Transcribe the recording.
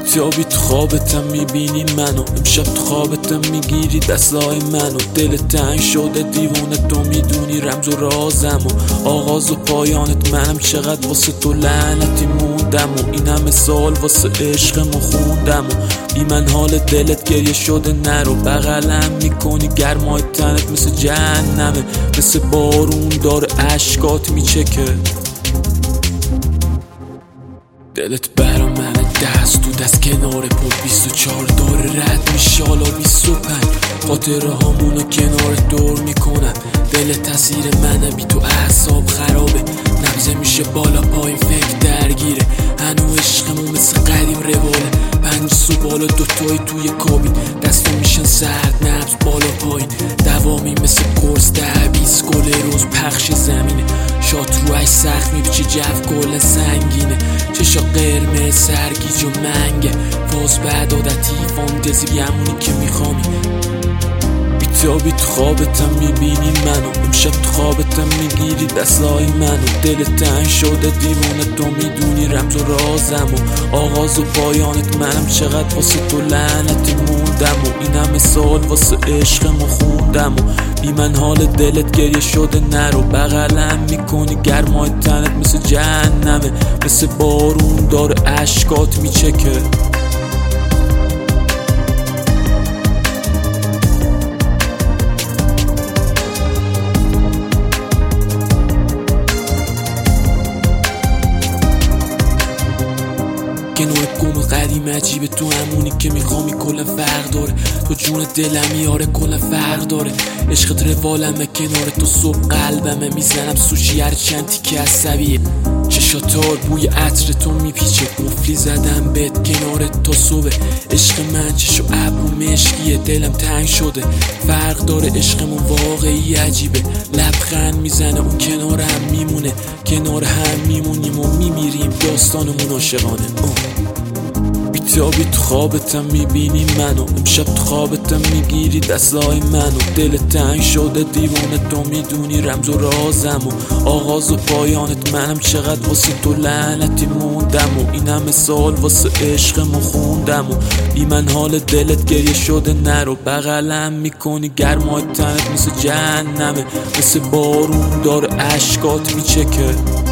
بیتابی تو خوابتم میبینی منو، امشب تو خوابتم میگیری دستای منو. دل تنگ شده دیوونه تو میدونی رمز و رازم و آغاز و پایانت منم. چقدر واسه تو لعنتی موندم و این همه سال واسه عشقمو خوندم و بی من حال دلت گریه شده نرو. بغلم میکنی گرمای تنت مثل جهنمه، مثل بارون داره اشکات میچکه. دلت برا من دست تو دست کنار پل 24 داره رد میشه حالا 25. خاطره هامونو کنار دور میکنم، دلت تاثیر منه بی تو اعصاب خرابه. نبزه میشه بالا پایین فکر درگیره، هنو عشقمون مثل قدیم رواله. 5 صبح بالا دوتایی توی کابین، دستو میشن سرد نبز بالا پایین. دوامی مثل قرص 10-20 گل روز پخش زمینه. شات روش سخت میبیچه جو کل سنگینه. چشا قرمز سرگیج و منگه، فاز بعد عادتی فانتزی بیمونی که میخوامی. بیتابی تو خوابتم میبینی منو، امشب تو خوابتم میگیری دستای منو. دل تنگ شده دیوونه تو میدونی رمز و رازم و آغاز و پایانت منم. چقدر واسه تو لعنتی موندم و این همه سال واسه عشقمو خوندم و بی من حال دلت گریه شده نرو. بغلم میکنی گرمای تنت مثل جهنمه، مثل بارون داره اشکات میچکه. کنار گم قدیم عجیبه تو همونی که میخوامی کلا فرق داره. تو جون دلم یاره کلا فرق داره. عشقت روالمه کنار تو صبح قلبمه. میزنم سوشی هر چندی که عصبیه. چشاتار بوی عطر تو میپیچه، قفلی زدم بهت کنار تو صبح. عشق من چشو ابرو مشکیه، دلم تنگ شده فرق داره. عشقمون واقعی عجیبه، لبخند میزنه اون کنارم میمونه. کنار هم میمونیم و میمیریم داستانمون عاشقانه. بیتابی تو خوابتم میبینی منو، امشب تو خوابتم میگیری دستای منو. دل تنگ شده دیوونه تو میدونی رمز و رازم و آغاز و پایانت منم. چقدر واسه تو لعنتی موندم و این همه سال واسه عشقمو خوندم و بی من حال دلت گریه شده نرو. بغلم میکنی گرمای تنت مثل جهنمه، مثل بارون داره اشکات میچکه.